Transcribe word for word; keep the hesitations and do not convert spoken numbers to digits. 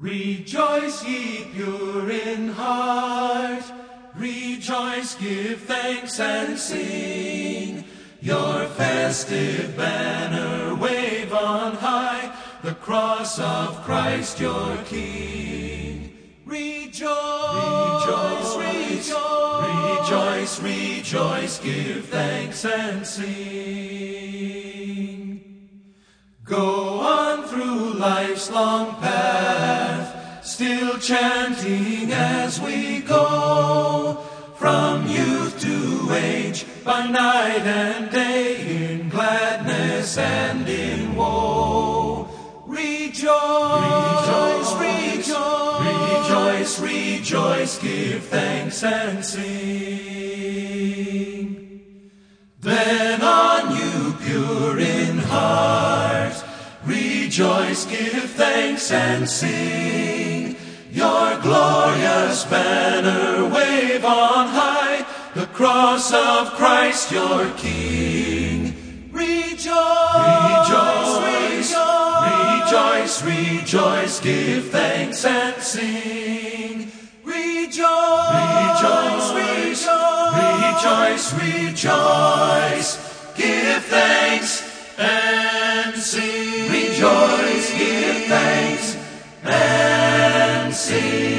Rejoice, ye pure in heart, rejoice, give thanks and sing. Your festive banner wave on high, the cross of Christ your King. Rejoice, rejoice, rejoice, rejoice, rejoice, give thanks and sing. Go on through life's long path, still chanting as we go, from youth to age, by night and day, in gladness and in woe. Rejoice, rejoice, rejoice, rejoice, rejoice, give thanks and sing. Then on you, pure in heart, rejoice, give thanks and sing. Your glorious banner wave on high, the cross of Christ your King. Rejoice, rejoice, rejoice, rejoice, give thanks and sing. Rejoice, rejoice, rejoice, rejoice, give thanks and sing. Rejoice, give thanks and sing.